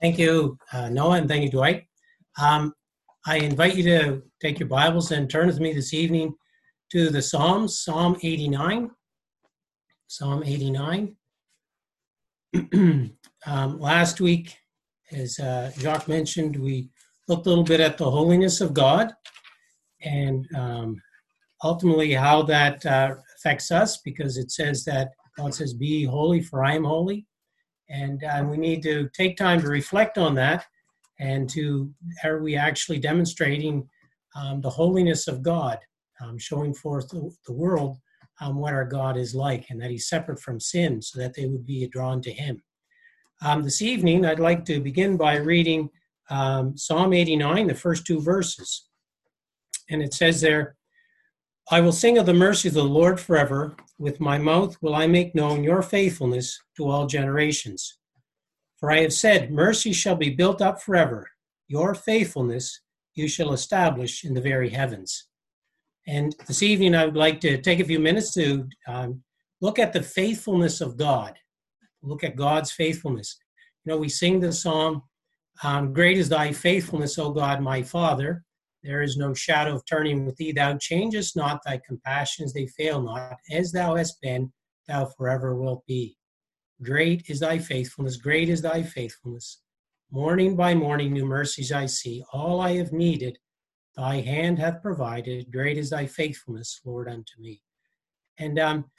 Thank you, Noah, and thank you, Dwight. I invite you to take your Bibles and turn with me this evening to the Psalms, Psalm 89. Psalm 89. Last week, as Jacques mentioned, we looked a little bit at the holiness of God and ultimately how that affects us, because it says that God says, "Be ye holy, for I am holy." And we need to take time to reflect on that and to, are we actually demonstrating the holiness of God, showing forth the world what our God is like, and that he's separate from sin so that they would be drawn to him. This evening, I'd like to begin by reading Psalm 89, the first two verses. And it says there, "I will sing of the mercy of the Lord forever. With my mouth will I make known your faithfulness to all generations. For I have said, mercy shall be built up forever. Your faithfulness you shall establish in the very heavens." And this evening, I would like to take a few minutes to look at the faithfulness of God. Look at God's faithfulness. You know, we sing the song, "Great is thy faithfulness, O God, my Father. There is no shadow of turning with thee. Thou changest not, thy compassions, they fail not. As thou hast been, thou forever wilt be. Great is thy faithfulness, great is thy faithfulness. Morning by morning new mercies I see. All I have needed, thy hand hath provided. Great is thy faithfulness, Lord, unto me." And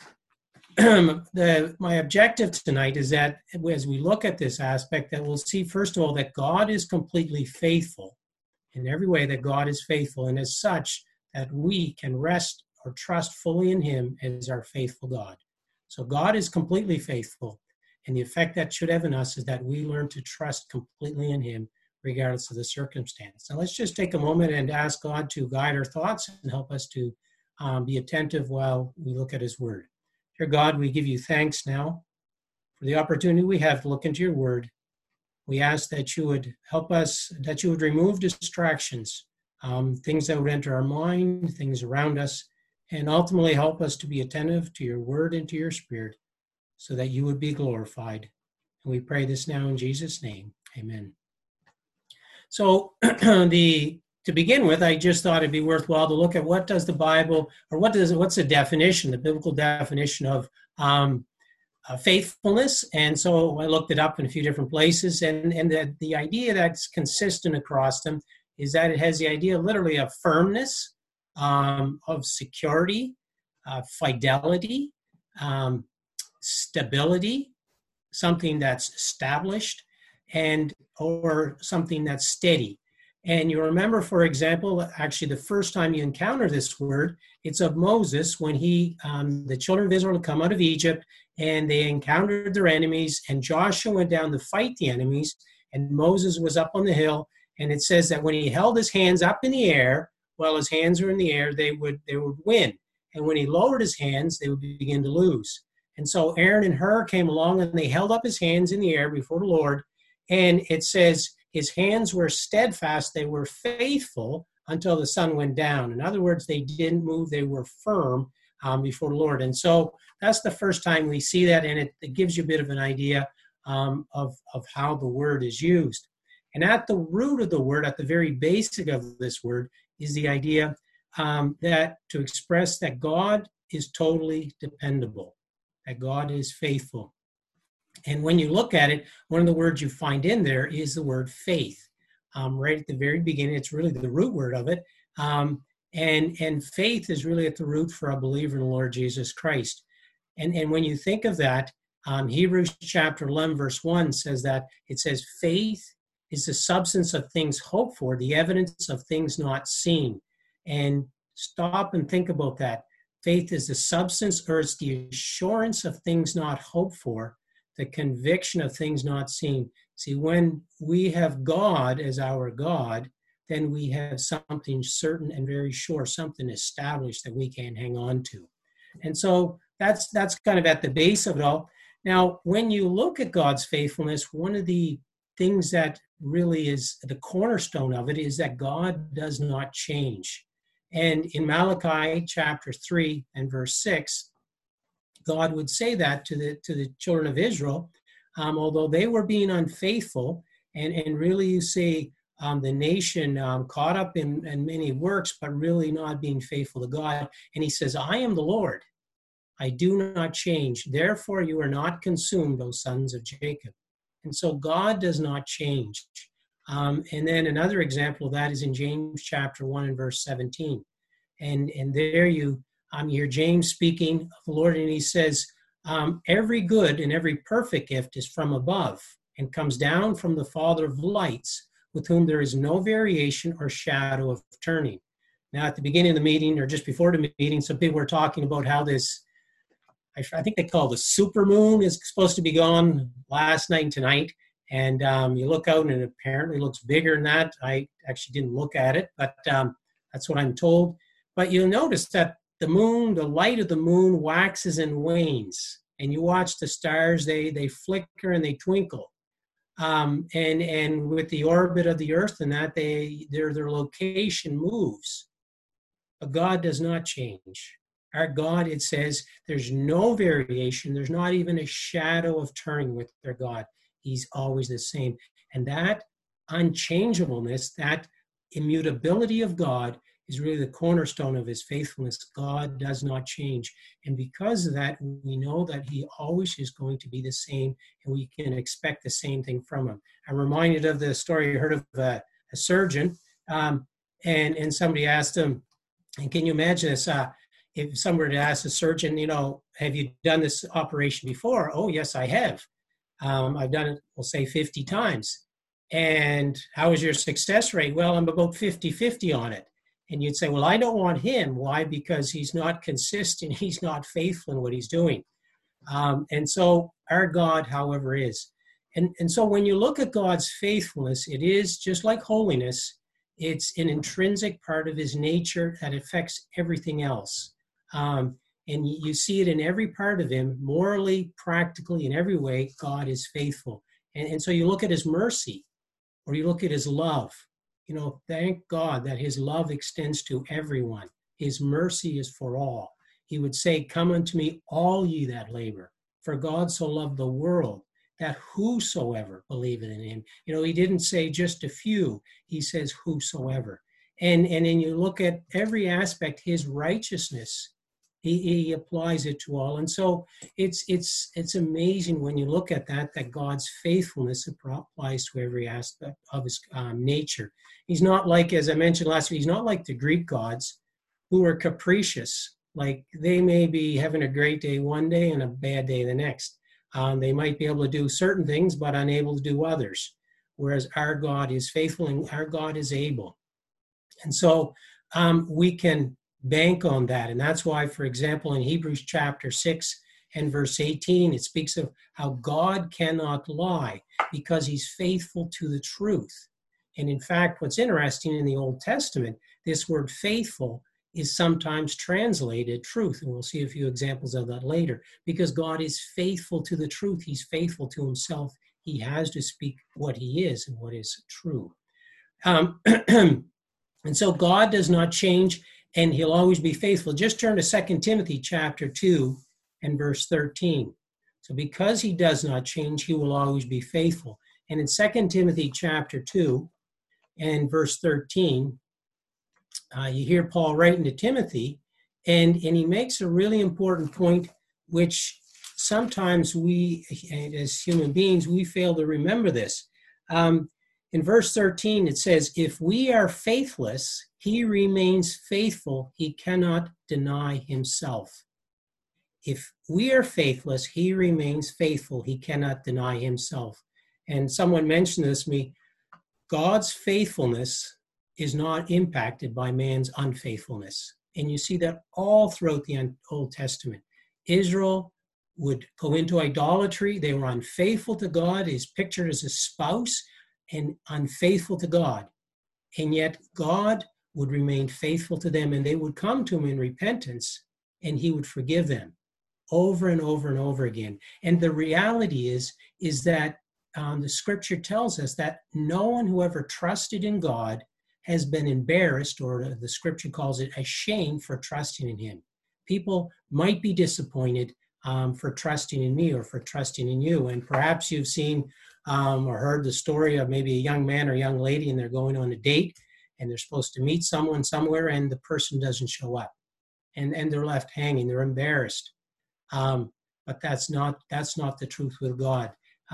my objective tonight is that as we look at this aspect, that we'll see, first of all, that God is completely faithful. In every way that God is faithful, and as such, that we can rest or trust fully in him as our faithful God. So God is completely faithful, and the effect that should have in us is that we learn to trust completely in him regardless of the circumstance. Now let's just take a moment and ask God to guide our thoughts and help us to be attentive while we look at his word. Dear God, we give you thanks now for the opportunity we have to look into your word. We ask that you would help us, that you would remove distractions, things that would enter our mind, things around us, and ultimately help us to be attentive to your word and to your spirit so that you would be glorified. And we pray this now in Jesus' name. Amen. So to begin with, I just thought it'd be worthwhile to look at what does the Bible, or what's the definition, the biblical definition of faithfulness. And so I looked it up in a few different places, and the idea that's consistent across them is that it has the idea literally of firmness, of security, fidelity, stability, something that's established, and or something that's steady. And you remember, for example, actually the first time you encounter this word, it's of Moses when the children of Israel had come out of Egypt and they encountered their enemies, and Joshua went down to fight the enemies, and Moses was up on the hill, and it says that when he held his hands up in the air, while his hands were in the air, they would win. And when he lowered his hands, they would begin to lose. And so Aaron and Hur came along and they held up his hands in the air before the Lord, and it says his hands were steadfast, they were faithful until the sun went down. In other words, they didn't move, they were firm before the Lord. And so that's the first time we see that, and it gives you a bit of an idea of how the word is used. And at the root of the word, at the very basic of this word, is the idea that to express that God is totally dependable, that God is faithful. And when you look at it, one of the words you find in there is the word faith. Right at the very beginning, it's really the root word of it. And faith is really at the root for a believer in the Lord Jesus Christ. And when you think of that, Hebrews chapter 11, verse 1 says that, it says, faith is the substance of things hoped for, the evidence of things not seen. And stop and think about that. Faith is the substance, or it's the assurance of things not hoped for, the conviction of things not seen. See, when we have God as our God, then we have something certain and very sure, something established that we can hang on to. And so that's kind of at the base of it all. Now, when you look at God's faithfulness, one of the things that really is the cornerstone of it is that God does not change. And in Malachi chapter 3 and verse 6, God would say that to the children of Israel, although they were being unfaithful, And really you see the nation caught up in many works, but really not being faithful to God. And he says, I am the Lord. I do not change. Therefore, you are not consumed, O sons of Jacob. And so God does not change. And then another example of that is in James chapter 1 and verse 17. And there you hear James speaking of the Lord, and he says, every good and every perfect gift is from above and comes down from the Father of lights, with whom there is no variation or shadow of turning. Now, at the beginning of the meeting, or just before the meeting, some people were talking about how this, I think they call the supermoon, is supposed to be gone last night and tonight. And you look out and it apparently looks bigger than that. I actually didn't look at it, but that's what I'm told. But you'll notice that the moon, the light of the moon waxes and wanes. And you watch the stars, they flicker and they twinkle. And with the orbit of the earth and that, their location moves. But God does not change. Our God, it says, there's no variation. There's not even a shadow of turning with their God. He's always the same. And that unchangeableness, that immutability of God is really the cornerstone of his faithfulness. God does not change. And because of that, we know that he always is going to be the same, and we can expect the same thing from him. I'm reminded of the story I heard of a surgeon, and somebody asked him, and can you imagine this, if someone were to ask a surgeon, have you done this operation before? Oh, yes, I have. I've done it, we'll say 50 times. And how is your success rate? Well, I'm about 50-50 on it. And you'd say, well, I don't want him. Why? Because he's not consistent. He's not faithful in what he's doing. And so our God, however, is. And so when you look at God's faithfulness, it is just like holiness. It's an intrinsic part of his nature that affects everything else. And you see it in every part of him, morally, practically, in every way, God is faithful. And so you look at his mercy, or you look at his love. Thank God that his love extends to everyone. His mercy is for all. He would say, come unto me, all ye that labor, for God so loved the world, that whosoever believeth in him. He didn't say just a few. He says whosoever. And then you look at every aspect, his righteousness, he applies it to all. And so it's amazing when you look at that God's faithfulness applies to every aspect of his nature. He's not like, as I mentioned last week, he's not like the Greek gods who are capricious. Like they may be having a great day one day and a bad day the next. They might be able to do certain things, but unable to do others. Whereas our God is faithful and our God is able. And so we can bank on that. And that's why, for example, in Hebrews chapter 6 and verse 18, it speaks of how God cannot lie because he's faithful to the truth. And in fact, what's interesting in the Old Testament, this word faithful is sometimes translated truth. And we'll see a few examples of that later. Because God is faithful to the truth. He's faithful to himself. He has to speak what he is and what is true. And so God does not change, and he'll always be faithful. Just turn to 2 Timothy chapter 2 and verse 13. So because he does not change, he will always be faithful. And in 2 Timothy chapter 2 and verse 13, you hear Paul writing to Timothy, and he makes a really important point, which sometimes we, as human beings, we fail to remember this. In verse 13, it says, if we are faithless, he remains faithful. He cannot deny himself. If we are faithless, he remains faithful. He cannot deny himself. And someone mentioned this to me, God's faithfulness is not impacted by man's unfaithfulness. And you see that all throughout the Old Testament. Israel would go into idolatry. They were unfaithful to God. He's pictured as a spouse and unfaithful to God. And yet God would remain faithful to them, and they would come to him in repentance, and he would forgive them over and over and over again. And the reality is that the scripture tells us that no one who ever trusted in God has been embarrassed, or the scripture calls it ashamed, for trusting in him. People might be disappointed for trusting in me or for trusting in you. And perhaps you've seen or heard the story of maybe a young man or young lady and they're going on a date and they're supposed to meet someone somewhere and the person doesn't show up and they're left hanging, they're embarrassed. But that's not the truth with God.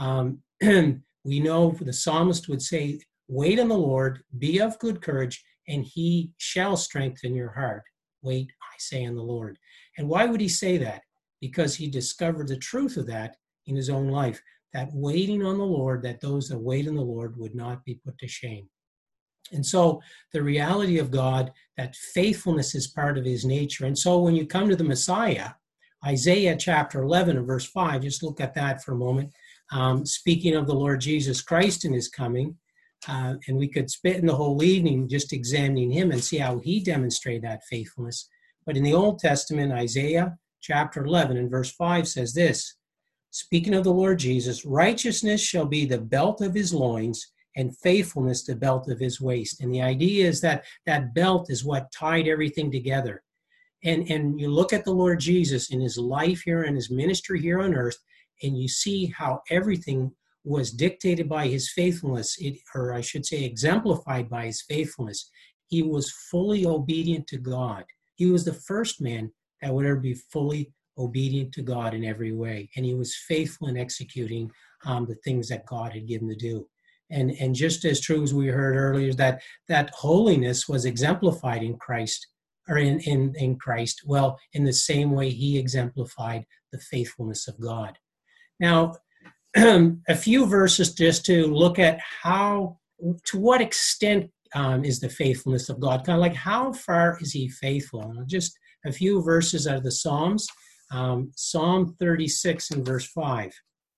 We know the psalmist would say, wait on the Lord, be of good courage, and he shall strengthen your heart. Wait, I say, on the Lord. And why would he say that? Because he discovered the truth of that in his own life, that waiting on the Lord, that those that wait on the Lord would not be put to shame. And so the reality of God, that faithfulness is part of his nature. And so when you come to the Messiah, Isaiah chapter 11 and verse 5, just look at that for a moment. Speaking of the Lord Jesus Christ and his coming, and we could spend the whole evening just examining him and see how he demonstrated that faithfulness. But in the Old Testament, Isaiah chapter 11 and verse 5 says this, speaking of the Lord Jesus, righteousness shall be the belt of his loins, and faithfulness the belt of his waist. And the idea is that that belt is what tied everything together. And you look at the Lord Jesus in his life here and his ministry here on earth, and you see how everything was dictated by his faithfulness, or I should say exemplified by his faithfulness. He was fully obedient to God. He was the first man that would ever be fully obedient to God in every way. And he was faithful in executing the things that God had given to do. And just as true as we heard earlier, that holiness was exemplified in Christ, or in Christ, well, in the same way he exemplified the faithfulness of God. Now, a few verses just to look at to what extent is the faithfulness of God, kind of like how far is he faithful? And just a few verses out of the Psalms, Psalm 36 and verse 5.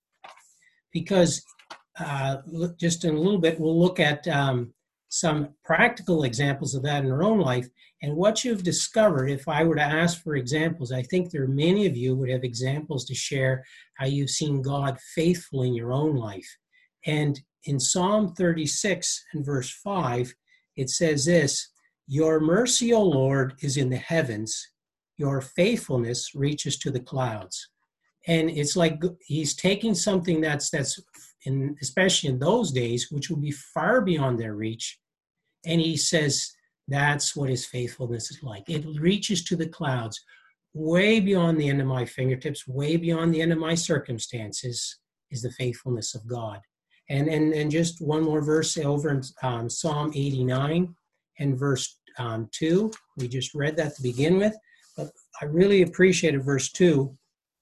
Because just in a little bit, we'll look at some practical examples of that in our own life. And what you've discovered, if I were to ask for examples, I think there are many of you would have examples to share how you've seen God faithful in your own life. And in Psalm 36 and verse 5, it says this, your mercy, O Lord, is in the heavens. Your faithfulness reaches to the clouds. And it's like he's taking something that's especially in those days, which would be far beyond their reach. And he says, that's what his faithfulness is like. It reaches to the clouds, way beyond the end of my fingertips, way beyond the end of my circumstances, is the faithfulness of God. And just one more verse over in Psalm 89 and verse 2. We just read that to begin with, but I really appreciated verse 2.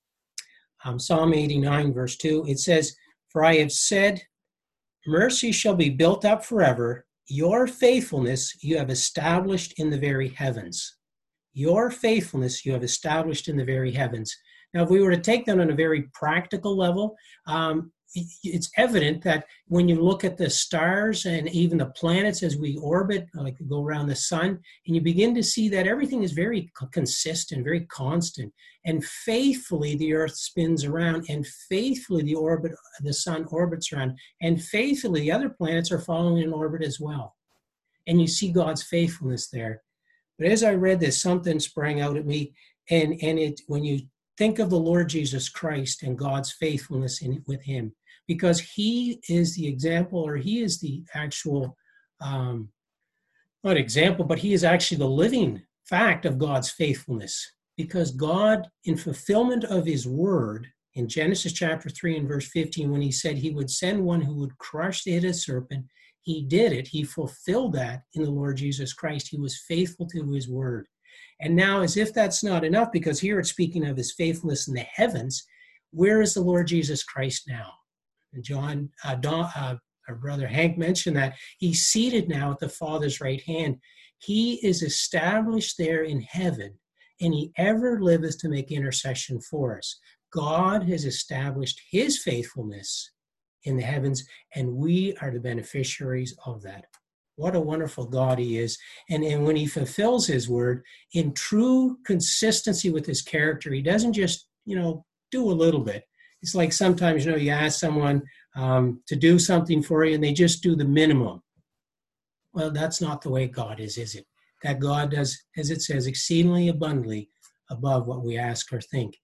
Psalm 89 verse 2, it says, for I have said, mercy shall be built up forever. Your faithfulness you have established in the very heavens. Your faithfulness you have established in the very heavens. Now, if we were to take that on a very practical level, it's evident that when you look at the stars and even the planets as we orbit, like we go around the sun, and you begin to see that everything is very consistent, very constant, and faithfully the earth spins around, and faithfully the sun orbits around, and faithfully the other planets are following in orbit as well. And you see God's faithfulness there. But as I read this, something sprang out at me, and when you think of the Lord Jesus Christ and God's faithfulness with him, because he is the example, or he is the actual, not example, but he is actually the living fact of God's faithfulness. Because God, in fulfillment of his word, in Genesis chapter 3 and verse 15, when he said he would send one who would crush the head of the serpent, he did it. He fulfilled that in the Lord Jesus Christ. He was faithful to his word. And now, as if that's not enough, because here it's speaking of his faithfulness in the heavens, where is the Lord Jesus Christ now? And our brother Hank mentioned that he's seated now at the Father's right hand. He is established there in heaven, and he ever liveth to make intercession for us. God has established his faithfulness in the heavens, and we are the beneficiaries of that. What a wonderful God he is. And when he fulfills his word in true consistency with his character, he doesn't just, do a little bit. It's like sometimes, you ask someone to do something for you and they just do the minimum. Well, that's not the way God is it? That God does, as it says, exceedingly abundantly above what we ask or think.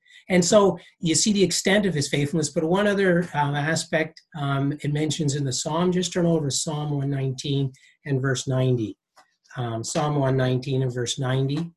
And so you see the extent of his faithfulness. But one other aspect it mentions in the Psalm, just turn over to Psalm 119 and verse 90. Psalm 119 and verse 90.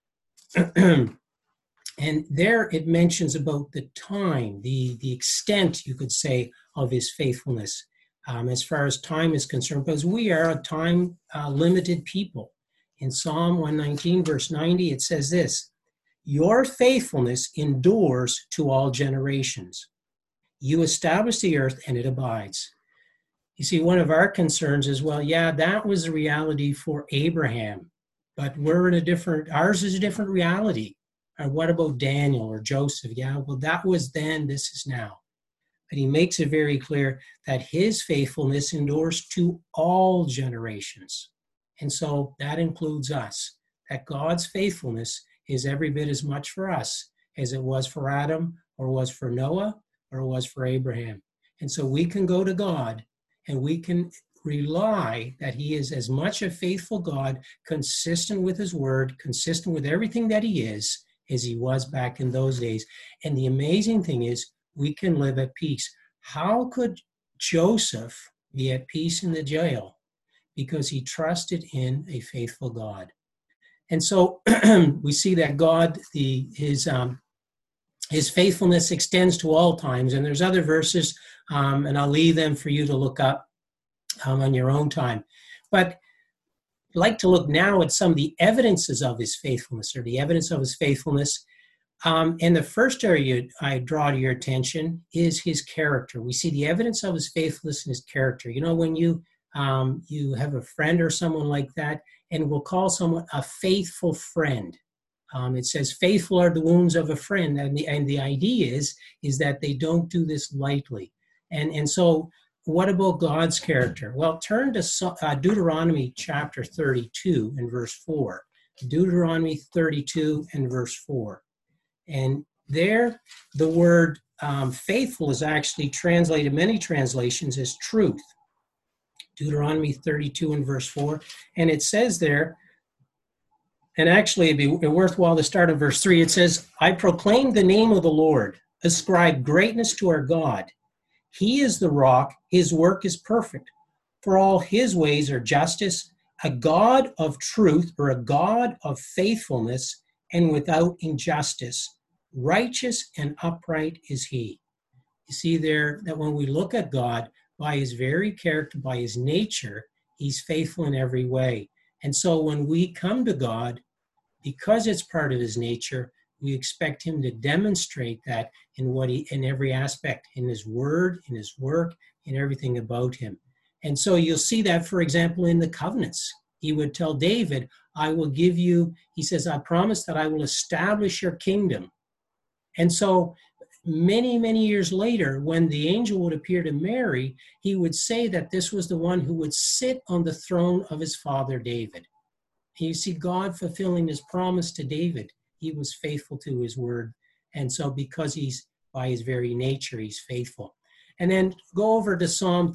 And there it mentions about the time, the extent, you could say, of his faithfulness as far as time is concerned, because we are a time-limited people. In Psalm 119, verse 90, it says this, "Your faithfulness endures to all generations. You establish the earth and it abides." You see, one of our concerns is, well, yeah, that was the reality for Abraham, but ours is a different reality. What about Daniel or Joseph? Yeah, well, that was then, this is now. But he makes it very clear that his faithfulness endures to all generations. And so that includes us, that God's faithfulness is every bit as much for us as it was for Adam or was for Noah or was for Abraham. And so we can go to God and we can rely that he is as much a faithful God, consistent with his word, consistent with everything that he is, as he was back in those days. And the amazing thing is, we can live at peace. How could Joseph be at peace in the jail? Because he trusted in a faithful God. And so we see that God, his faithfulness extends to all times. And there's other verses, and I'll leave them for you to look up on your own time. But I'd like to look now at some of the evidences of his faithfulness, or the evidence of his faithfulness. And the first area I draw to your attention is his character. We see the evidence of his faithfulness in his character. You know, when you have a friend or someone like that, and we'll call someone a faithful friend. It says, "Faithful are the wounds of a friend," and the idea is that they don't do this lightly. And so, what about God's character? Well, turn to Deuteronomy chapter 32 and verse 4. Deuteronomy 32 and verse 4. And there, the word faithful is actually translated, many translations, as truth. Deuteronomy 32 and verse 4. And it says there, and actually it'd be worthwhile to start in verse 3. It says, "I proclaim the name of the Lord, ascribe greatness to our God. He is the rock, his work is perfect. For all his ways are justice, a God of truth," or a God of faithfulness, "and without injustice. Righteous and upright is he." You see there that when we look at God, by his very character, by his nature, he's faithful in every way. And so when we come to God, because it's part of his nature, we expect him to demonstrate that in every aspect, in his word, in his work, in everything about him. And so you'll see that, for example, in the covenants. He would tell David, "I will give you," he says, "I promise that I will establish your kingdom." And so many, many years later, when the angel would appear to Mary, he would say that this was the one who would sit on the throne of his father David. And you see God fulfilling his promise to David. He was faithful to his word. And so because he's, by his very nature, he's faithful. And then go over to Psalm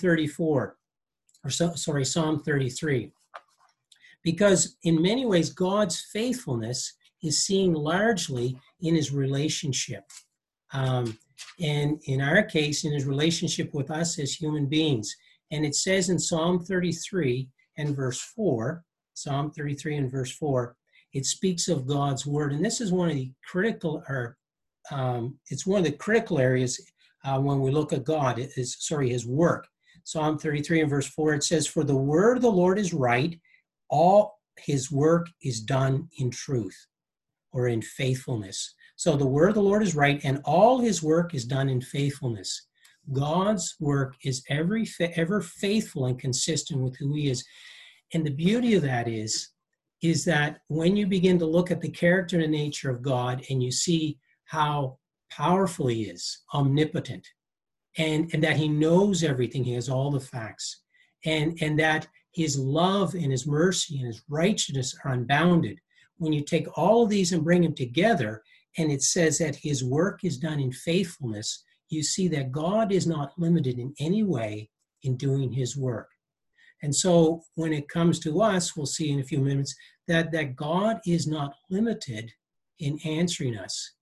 33. Because in many ways, God's faithfulness is seen largely in his relationship. And in our case, in his relationship with us as human beings. And it says in Psalm 33 and verse 4, Psalm 33 and verse 4, it speaks of God's word. And this is one of the critical, it's one of the critical areas when we look at God, his work. Psalm 33 and verse 4, it says, "For the word of the Lord is right, all his work is done in truth," or in faithfulness. So the word of the Lord is right, and all his work is done in faithfulness. God's work is ever faithful and consistent with who he is. And the beauty of that is that when you begin to look at the character and nature of God, and you see how powerful he is, omnipotent, and that he knows everything, he has all the facts, and that his love and his mercy and his righteousness are unbounded. When you take all of these and bring them together, and it says that his work is done in faithfulness, you see that God is not limited in any way in doing his work. And so when it comes to us, we'll see in a few minutes that God is not limited in answering us.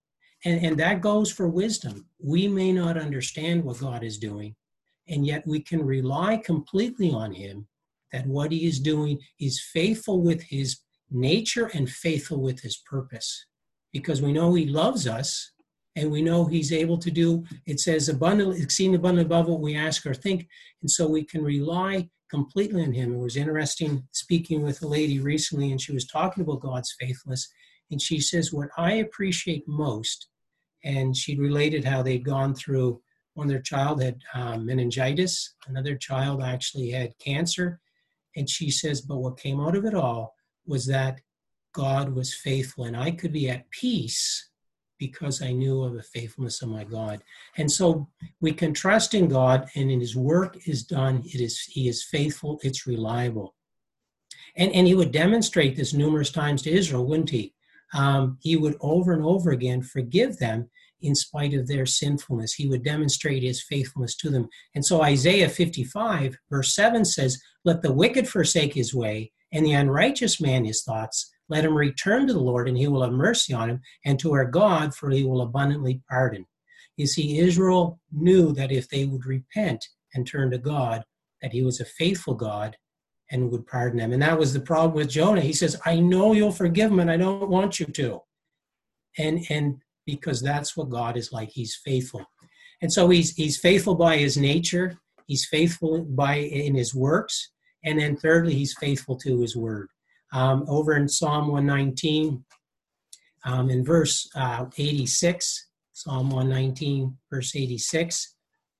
And that goes for wisdom. We may not understand what God is doing, and yet we can rely completely on him, that what he is doing is faithful with his nature and faithful with his purpose. Because we know he loves us, and we know he's able to do, it says, abundantly, exceeding abundantly above what we ask or think. And so we can rely completely on him. It was interesting speaking with a lady recently, and she was talking about God's faithfulness. And she says, what I appreciate most, and she related how they'd gone through, one of their child had meningitis, another child actually had cancer. And she says, but what came out of it all was that God was faithful, and I could be at peace because I knew of the faithfulness of my God. And so we can trust in God, and in his work is done. He is faithful, it's reliable. And he would demonstrate this numerous times to Israel, wouldn't he? He would over and over again forgive them in spite of their sinfulness. He would demonstrate his faithfulness to them. And so Isaiah 55, verse 7 says, let the wicked forsake his way, and the unrighteous man his thoughts. Let him return to the Lord, and he will have mercy on him, and to our God, for he will abundantly pardon. You see, Israel knew that if they would repent and turn to God, that he was a faithful God and would pardon them. And that was the problem with Jonah. He says, I know you'll forgive him, and I don't want you to. And because that's what God is like. He's faithful. And so he's faithful by his nature. He's faithful in his works. And then thirdly, he's faithful to his word. Over in Psalm 119, in verse 86, Psalm 119, verse 86,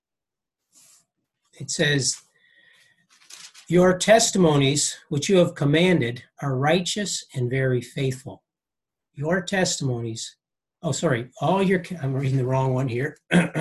it says, your testimonies, which you have commanded, are righteous and very faithful. Your testimonies, I'm reading the wrong one here.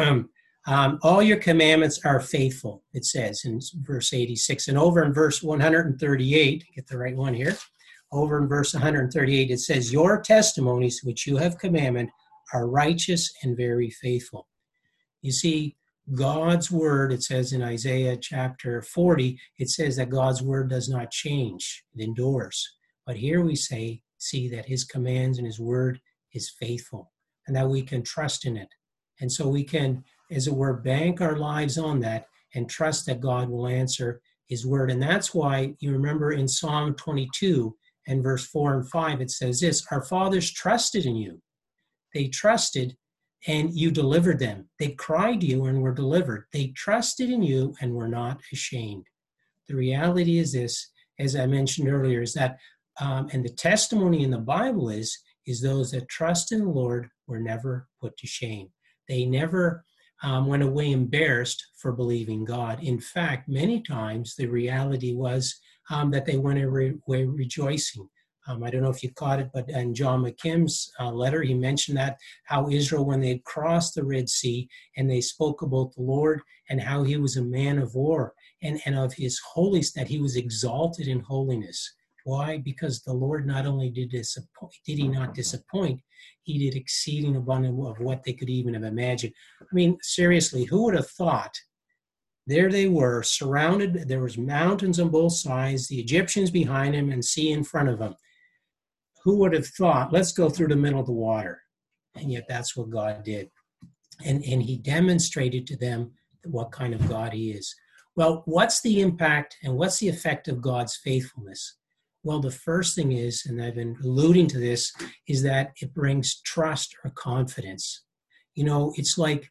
All your commandments are faithful, it says in verse 86. And over in verse 138, get the right one here. Over in verse 138, it says, your testimonies, which you have commanded, are righteous and very faithful. You see, God's word, it says in Isaiah chapter 40, it says that God's word does not change. It endures. But here we see that his commands and his word is faithful, and that we can trust in it. And so we can, as it were, bank our lives on that and trust that God will answer his word. And that's why you remember in Psalm 22 and verse 4 and 5, it says this, our fathers trusted in you. They trusted and you delivered them. They cried to you and were delivered. They trusted in you and were not ashamed. The reality is this, as I mentioned earlier, is that, and the testimony in the Bible is those that trust in the Lord were never put to shame. They never went away embarrassed for believing God. In fact, many times the reality was that they went away rejoicing. I don't know if you caught it, but in John McKim's letter, he mentioned that how Israel, when they had crossed the Red Sea and they spoke about the Lord and how he was a man of war and of his holiness, that he was exalted in holiness. Why? Because the Lord not only did he not disappoint, he did exceeding abundant of what they could even have imagined. I mean, seriously, who would have thought? There they were, surrounded, there was mountains on both sides, the Egyptians behind him and sea in front of him. Who would have thought, let's go through the middle of the water? And yet that's what God did. And he demonstrated to them what kind of God he is. Well, what's the impact and what's the effect of God's faithfulness? Well, the first thing is, and I've been alluding to this, is that it brings trust or confidence. You know, it's like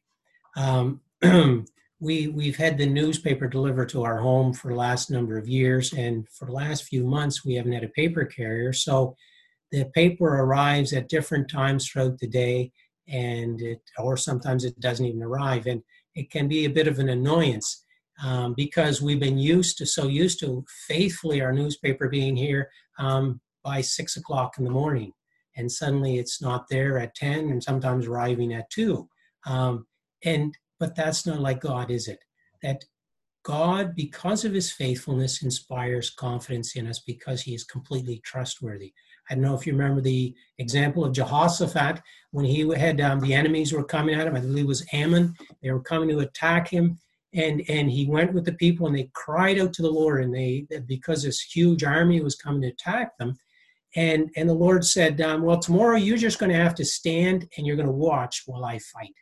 we've had the newspaper delivered to our home for the last number of years, and for the last few months, we haven't had a paper carrier. So the paper arrives at different times throughout the day, or sometimes it doesn't even arrive. And it can be a bit of an annoyance because we've been so used to faithfully our newspaper being here by 6 o'clock in the morning. And suddenly it's not there at 10 and sometimes arriving at 2. But that's not like God, is it? That God, because of his faithfulness, inspires confidence in us because he is completely trustworthy. I don't know if you remember the example of Jehoshaphat when he had the enemies were coming at him. I believe it was Ammon. They were coming to attack him, and he went with the people and they cried out to the Lord. And because this huge army was coming to attack them, And the Lord said, well, tomorrow you're just going to have to stand and you're going to watch while I fight.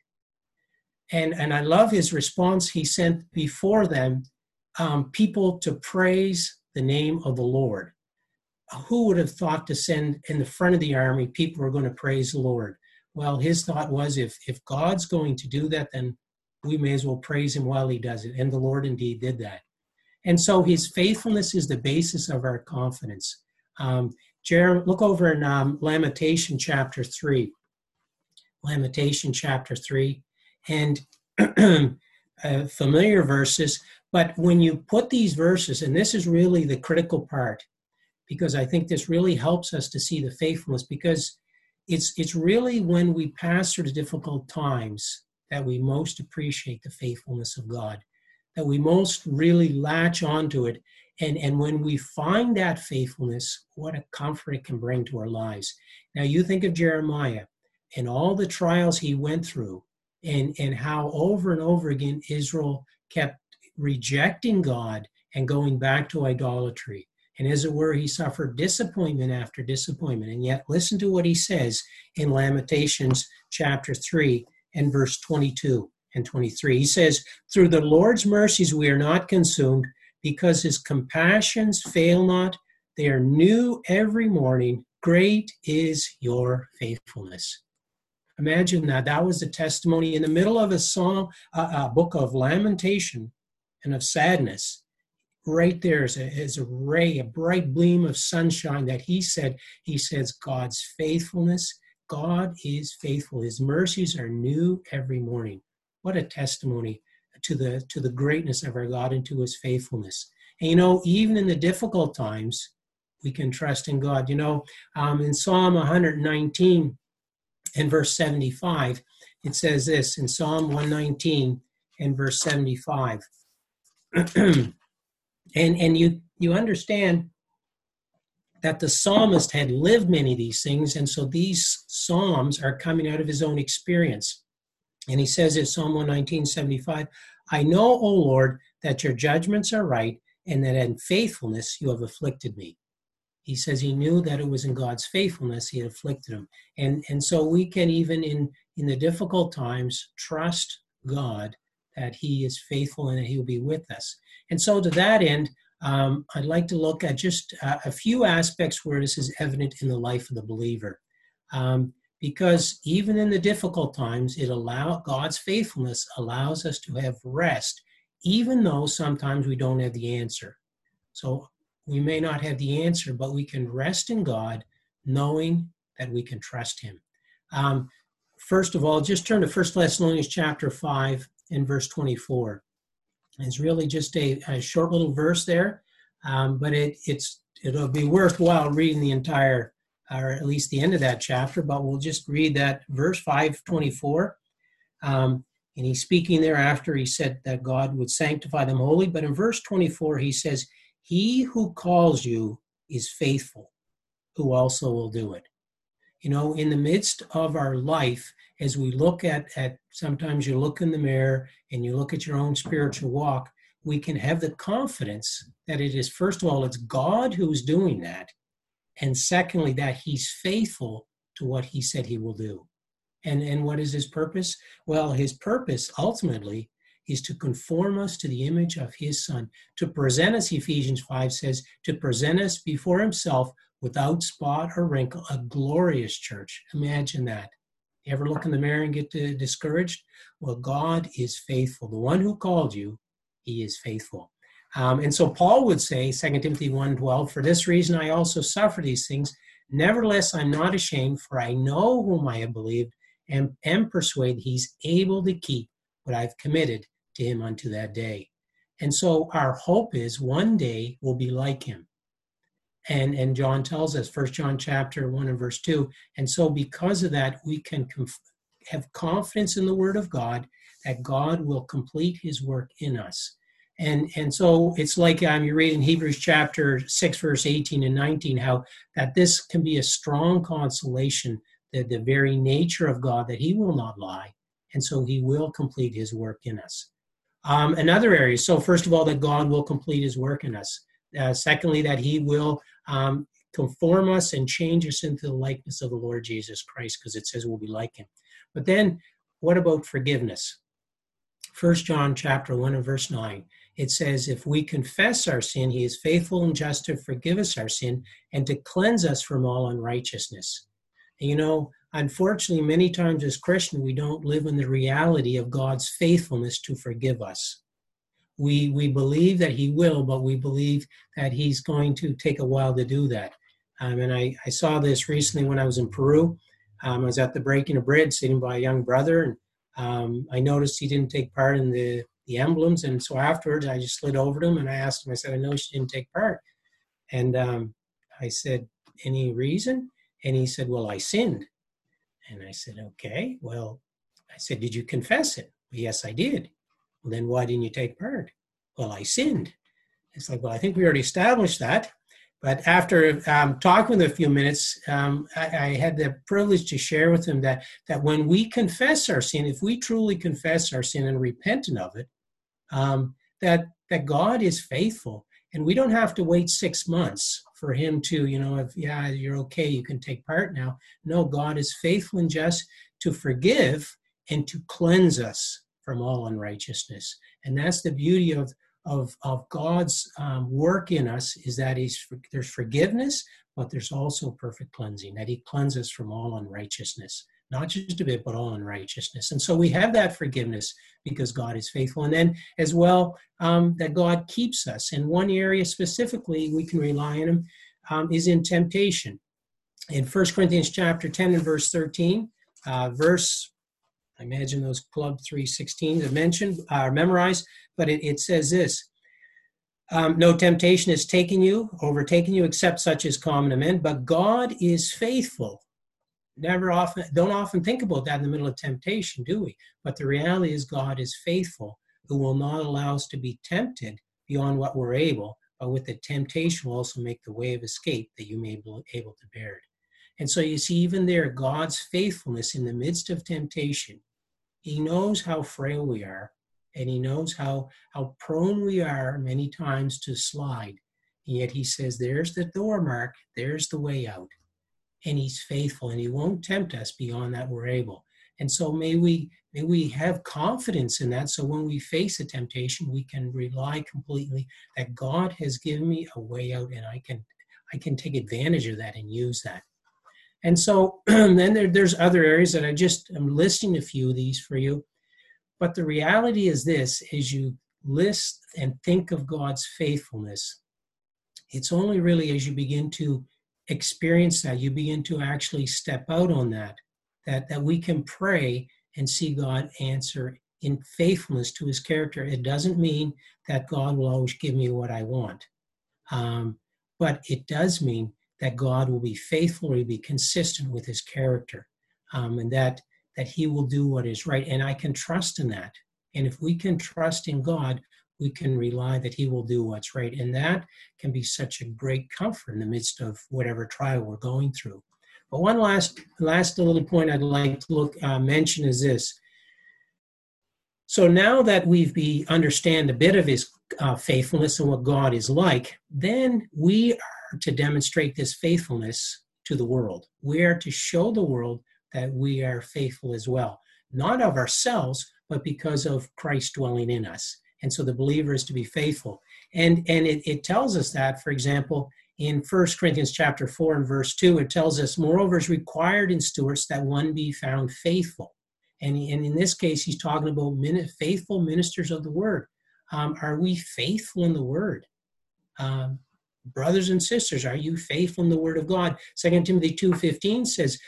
And I love his response. He sent before them people to praise the name of the Lord. Who would have thought to send in the front of the army people who are going to praise the Lord? Well, his thought was, if God's going to do that, then we may as well praise him while he does it. And the Lord indeed did that. And so his faithfulness is the basis of our confidence. Look over in Lamentation chapter 3. Lamentation chapter 3. And familiar verses. But when you put these verses, and this is really the critical part, because I think this really helps us to see the faithfulness, because it's really when we pass through the difficult times that we most appreciate the faithfulness of God, that we most really latch onto it. And when we find that faithfulness, what a comfort it can bring to our lives. Now you think of Jeremiah and all the trials he went through, and how over and over again Israel kept rejecting God and going back to idolatry. And as it were, he suffered disappointment after disappointment. And yet, listen to what he says in Lamentations chapter 3 and verse 22 and 23. He says, through the Lord's mercies we are not consumed, because his compassions fail not. They are new every morning. Great is your faithfulness. Imagine that. That was the testimony in the middle of a song, a book of lamentation and of sadness. Right there is a ray, a bright gleam of sunshine that he says God's faithfulness. God is faithful. His mercies are new every morning. What a testimony to the greatness of our God and to his faithfulness. And even in the difficult times, we can trust in God. In Psalm 119 and verse 75, it says this, in Psalm 119 and verse 75. And you understand that the psalmist had lived many of these things, and so these psalms are coming out of his own experience. And he says in Psalm 119:75, I know, O Lord, that your judgments are right, and that in faithfulness you have afflicted me. He says he knew that it was in God's faithfulness he had afflicted him. And so we can, even in the difficult times, trust God that he is faithful and that he will be with us. And so to that end, I'd like to look at just a few aspects where this is evident in the life of the believer. Because even in the difficult times, God's faithfulness allows us to have rest, even though sometimes we don't have the answer. So we may not have the answer, but we can rest in God, knowing that we can trust him. First of all, just turn to 1 Thessalonians chapter 5 and verse 24. It's really just a short little verse there, but it'll be worthwhile reading the entire, or at least the end of that chapter, but we'll just read that verse 5:24. And he's speaking there after he said that God would sanctify them wholly. But in verse 24, he says, he who calls you is faithful, who also will do it. In the midst of our life, as we look at sometimes you look in the mirror and you look at your own spiritual walk, we can have the confidence that it is, first of all, it's God who's doing that. And secondly, that he's faithful to what he said he will do. And what is his purpose? Well, his purpose ultimately is to conform us to the image of his Son, to present us, Ephesians 5 says, to present us before himself without spot or wrinkle, a glorious church. Imagine that. You ever look in the mirror and get discouraged? Well, God is faithful. The one who called you, he is faithful. And so Paul would say, 2 Timothy 1:12, for this reason I also suffer these things. Nevertheless, I'm not ashamed, for I know whom I have believed, and am persuaded he's able to keep what I've committed to him unto that day. And so our hope is one day we'll be like him. And John tells us, 1 John chapter 1 and verse 2, and so because of that, we can have confidence in the word of God that God will complete his work in us. And so it's like you read in Hebrews chapter 6, verse 18 and 19, how that this can be a strong consolation, that the very nature of God, that he will not lie, and so he will complete his work in us. Another area, so first of all, that God will complete his work in us. Secondly, that he will conform us and change us into the likeness of the Lord Jesus Christ, because it says we'll be like him. But then what about forgiveness? 1 John chapter 1 and verse 9. It says, if we confess our sin, he is faithful and just to forgive us our sin and to cleanse us from all unrighteousness. And, you know, unfortunately, many times as Christians, we don't live in the reality of God's faithfulness to forgive us. We believe that he will, but we believe that he's going to take a while to do that. And I saw this recently when I was in Peru. I was at the breaking of bread sitting by a young brother, and I noticed he didn't take part in the emblems. And so afterwards, I just slid over to him and I asked him, I said, I know she didn't take part. And I said, any reason? And he said, well, I sinned. And I said, okay, well, I said, did you confess it? Well, yes, I did. Well, then why didn't you take part? Well, I sinned. It's like, well, I think we already established that. But after talking with him a few minutes, I had the privilege to share with him that when we confess our sin, if we truly confess our sin and repentant of it, that God is faithful. And we don't have to wait 6 months for him to, you know, if, yeah, you're okay, you can take part now. No, God is faithful and just to forgive and to cleanse us from all unrighteousness. And that's the beauty of God's work in us, is that there's forgiveness, but there's also perfect cleansing, that he cleanses from all unrighteousness, not just a bit, but all unrighteousness. And so we have that forgiveness because God is faithful. And then as well, that God keeps us. And one area specifically we can rely on him is in temptation. In 1 Corinthians chapter 10 and verse 13, I imagine those Club 316 are mentioned, are memorized, but it says this, no temptation has overtaken you, except such as common to men, but God is faithful. Don't often think about that in the middle of temptation, do we? But the reality is God is faithful, who will not allow us to be tempted beyond what we're able, but with the temptation will also make the way of escape that you may be able to bear it. And so you see, even there, God's faithfulness in the midst of temptation. He knows how frail we are, and he knows how prone we are many times to slide. And yet he says, there's the door, Mark, there's the way out. And he's faithful, and he won't tempt us beyond that we're able. And so may we have confidence in that, so when we face a temptation, we can rely completely that God has given me a way out, and I can take advantage of that and use that. And so then there's other areas that I'm listing a few of these for you. But the reality is this, as you list and think of God's faithfulness, it's only really as you begin to experience that, you begin to actually step out on that we can pray and see God answer in faithfulness to his character. It doesn't mean that God will always give me what I want. But it does mean that God will be faithful, he'll be consistent with his character, and that he will do what is right. And I can trust in that. And if we can trust in God, we can rely that he will do what's right. And that can be such a great comfort in the midst of whatever trial we're going through. But one last little point I'd like to mention is this. So now that we understand a bit of his faithfulness and what God is like, then we are to demonstrate this faithfulness to the world. We are to show the world that we are faithful as well, not of ourselves, but because of Christ dwelling in us. And so the believer is to be faithful. And it tells us that, for example, in 1 Corinthians chapter 4 and verse 2, it tells us, moreover, is required in stewards that one be found faithful. And in this case, he's talking about faithful ministers of the word. Are we faithful in the word? Brothers and sisters, are you faithful in the word of God? 2 Timothy 2:15 says,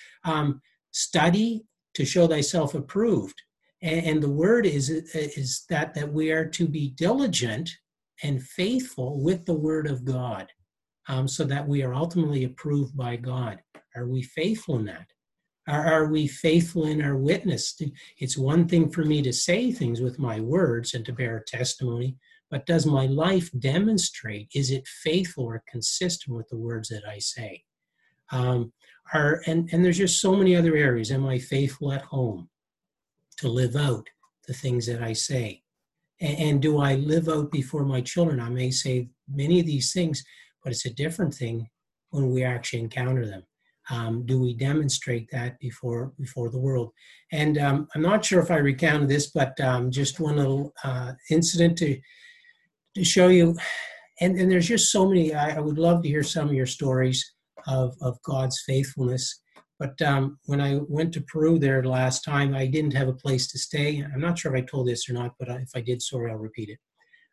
study to show thyself approved. And the word is that we are to be diligent and faithful with the word of God, so that we are ultimately approved by God. Are we faithful in that? Are we faithful in our witness? It's one thing for me to say things with my words and to bear a testimony, but does my life demonstrate? Is it faithful or consistent with the words that I say? And there's just so many other areas. Am I faithful at home to live out the things that I say? And do I live out before my children? I may say many of these things, but it's a different thing when we actually encounter them? Do we demonstrate that before the world? And I'm not sure if I recounted this, but just one little incident to show you. And there's just so many. I would love to hear some of your stories of God's faithfulness. But when I went to Peru there the last time, I didn't have a place to stay. I'm not sure if I told this or not, but if I did, sorry, I'll repeat it.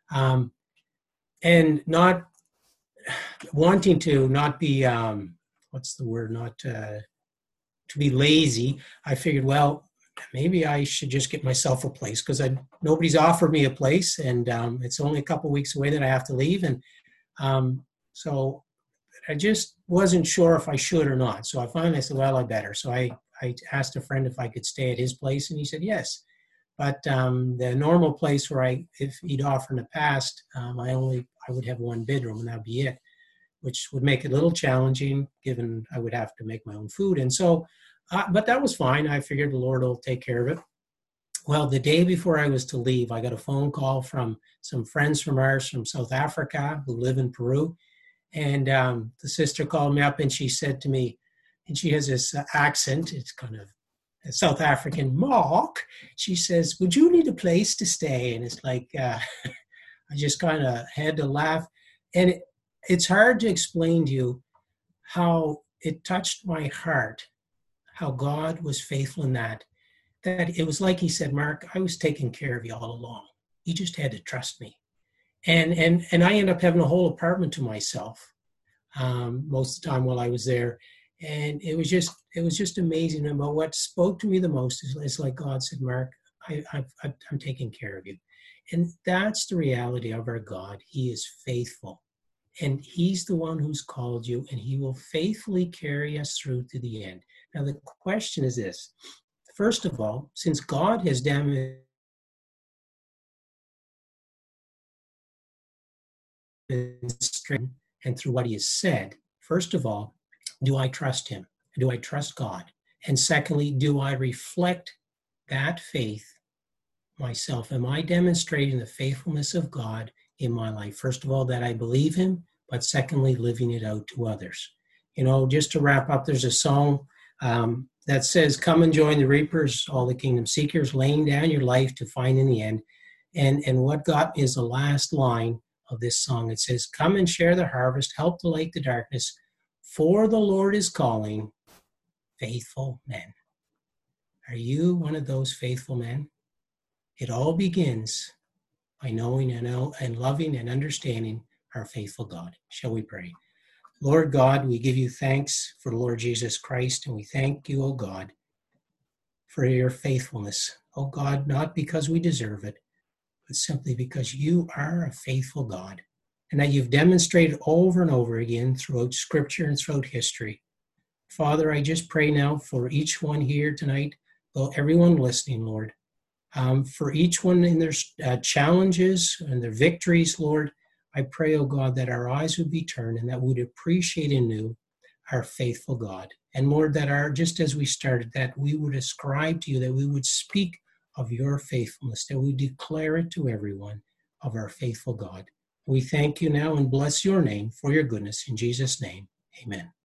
And not wanting to not be, what's the word, not to be lazy, I figured, well, maybe I should just get myself a place, because nobody's offered me a place, and it's only a couple weeks away that I have to leave. And so I just wasn't sure if I should or not. So I finally said, well, I better. So I asked a friend if I could stay at his place, and he said yes. But the normal place where if he'd offered in the past, I would have one bedroom, and that'd be it, which would make it a little challenging, given I would have to make my own food. And so, but that was fine. I figured the Lord will take care of it. Well, the day before I was to leave, I got a phone call from some friends from ours from South Africa who live in Peru. And the sister called me up, and she said to me, and she has this accent, it's kind of a South African, Mark. She says, would you need a place to stay? And it's like, I just kind of had to laugh. And it's hard to explain to you how it touched my heart, how God was faithful in that it was like he said, Mark, I was taking care of you all along. You just had to trust me. And I ended up having a whole apartment to myself most of the time while I was there. And it was just amazing. And what spoke to me the most is like God said, Mark, I'm taking care of you. And that's the reality of our God. He is faithful. And he's the one who's called you, and he will faithfully carry us through to the end. Now, the question is this. First of all, since God has demonstrated and through what he has said, first of all, do I trust him? Do I trust God? And secondly, do I reflect that faith myself? Am I demonstrating the faithfulness of God in my life? First of all, that I believe him, but secondly, living it out to others. You know, just to wrap up, there's a song that says, come and join the reapers, all the kingdom seekers, laying down your life to find in the end. And what got me is the last line of this song. It says, come and share the harvest, help to light the darkness, for the Lord is calling faithful men. Are you one of those faithful men? It all begins by knowing and loving and understanding our faithful God. Shall we pray? Lord God, we give you thanks for the Lord Jesus Christ, and we thank you, O God, for your faithfulness. O God, not because we deserve it, but simply because you are a faithful God, and that you've demonstrated over and over again throughout Scripture and throughout history. Father, I just pray now for each one here tonight, everyone listening, Lord, for each one in their challenges and their victories, Lord. I pray, oh God, that our eyes would be turned and that we would appreciate anew our faithful God. And Lord, that just as we started, that we would ascribe to you, that we would speak of your faithfulness, that we declare it to everyone of our faithful God. We thank you now and bless your name for your goodness. In Jesus' name, amen.